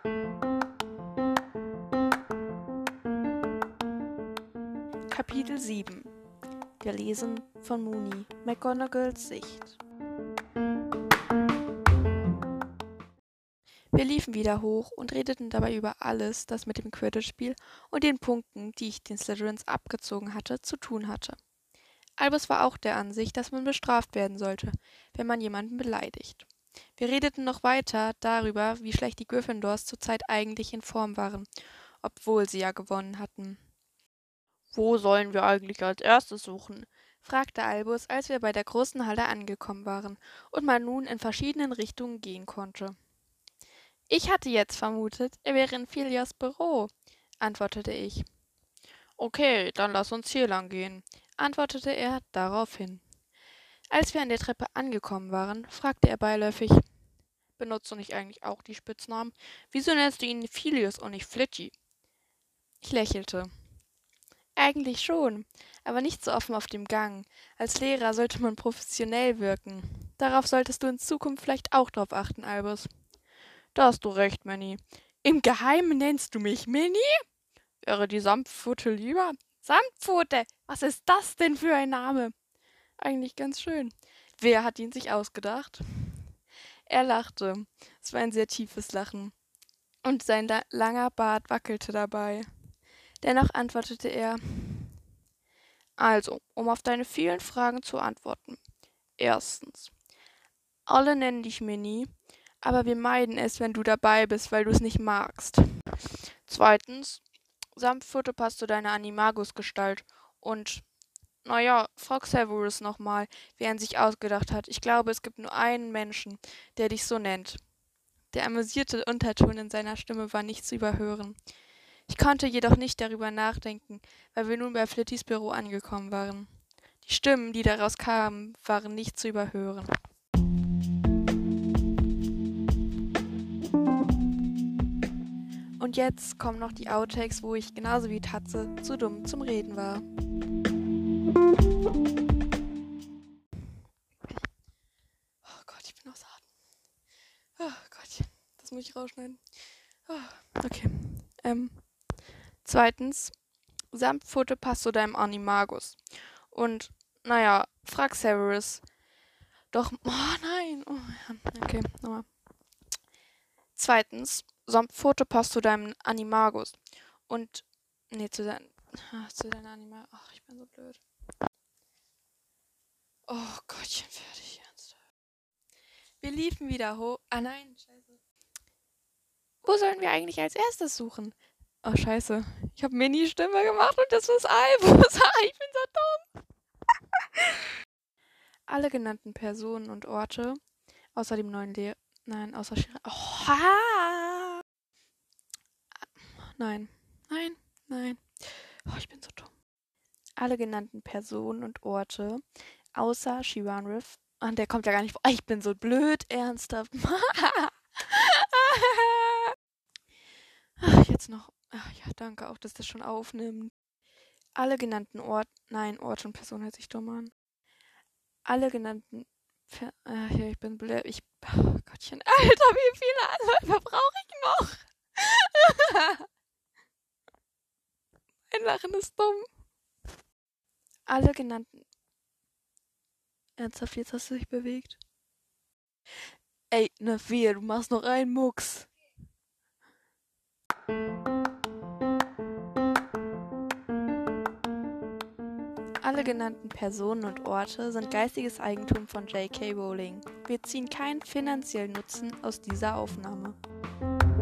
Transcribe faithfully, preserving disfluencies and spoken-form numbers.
Kapitel sieben. Gelesen von Moony McGonagalls Sicht. Wir liefen wieder hoch und redeten dabei über alles, das mit dem Quidditch-Spiel und den Punkten, die ich den Slytherins abgezogen hatte, zu tun hatte. Albus war auch der Ansicht, dass man bestraft werden sollte, wenn man jemanden beleidigt. Wir redeten noch weiter darüber, wie schlecht die Gryffindors zurzeit eigentlich in Form waren, obwohl sie ja gewonnen hatten. »Wo sollen wir eigentlich als erstes suchen?« fragte Albus, als wir bei der großen Halle angekommen waren und man nun in verschiedenen Richtungen gehen konnte. »Ich hatte jetzt vermutet, er wäre in Filias Büro«, antwortete ich. »Okay, dann lass uns hier lang gehen«, antwortete er daraufhin. Als wir an der Treppe angekommen waren, fragte er beiläufig, »Benutzt du nicht eigentlich auch die Spitznamen? Wieso nennst du ihn Filius und nicht Flitchy?« Ich lächelte. Eigentlich schon, aber nicht so offen auf dem Gang. Als Lehrer sollte man professionell wirken. Darauf solltest du in Zukunft vielleicht auch drauf achten, Albus. Da hast du recht, Manny. Im Geheimen nennst du mich Minnie? Wäre die Samtpfote lieber? Samtpfote? Was ist das denn für ein Name? Eigentlich ganz schön. Wer hat ihn sich ausgedacht? Er lachte. Es war ein sehr tiefes Lachen. Und sein la- langer Bart wackelte dabei. Dennoch antwortete er, also, um auf deine vielen Fragen zu antworten. Erstens, alle nennen dich Minnie, aber wir meiden es, wenn du dabei bist, weil du es nicht magst. Zweitens, Samtpfote passt zu deiner Animagus-Gestalt und, naja, frag Severus nochmal, wer ihn sich ausgedacht hat. Ich glaube, es gibt nur einen Menschen, der dich so nennt. Der amüsierte Unterton in seiner Stimme war nicht zu überhören. Ich konnte jedoch nicht darüber nachdenken, weil wir nun bei Flittys Büro angekommen waren. Die Stimmen, die daraus kamen, waren nicht zu überhören. Und jetzt kommen noch die Outtakes, wo ich genauso wie Tatze zu dumm zum Reden war. Oh Gott, ich bin außer Atem. Oh Gott, das muss ich rausschneiden. Oh, okay. Ähm, zweitens, Samtpfote passt zu deinem Animagus. Und, naja, frag Severus. Doch, oh nein. Oh, ja. Okay, nochmal. Zweitens, Samtpfote passt zu deinem Animagus. Und, nee, zu deinem, zu deinem Animagus. Ach, ich bin so blöd. Oh Gottchen, fertig, ernsthaft. Wir liefen wieder hoch. Ah nein, scheiße. Wo sollen wir eigentlich als erstes suchen? Oh, scheiße. Ich habe Mini-Stimme gemacht und das ist Albus. Ich bin so dumm. Alle genannten Personen und Orte, außer dem neuen Lehrer... Nein, außer Shira... Oh, ha! Nein, nein, nein. Oh, ich bin so dumm. Alle genannten Personen und Orte, außer Shiranrith... Ah, der kommt ja gar nicht vor. Ich bin so blöd, ernsthaft. Ach, jetzt noch... Ach ja, danke auch, dass das schon aufnimmt. Alle genannten Orte... Nein, Orte und Personen hört sich dumm an. Alle genannten... Per äh, hier, ich bin blöd. Ich... Oh Gottchen, Alter, wie viele Anläufe brauche ich noch? Mein Lachen ist dumm. Alle genannten... Ernsthaft, jetzt hast du dich bewegt. Ey, ne wehe, du machst noch einen Mucks. Alle genannten Personen und Orte sind geistiges Eigentum von J K Rowling. Wir ziehen keinen finanziellen Nutzen aus dieser Aufnahme.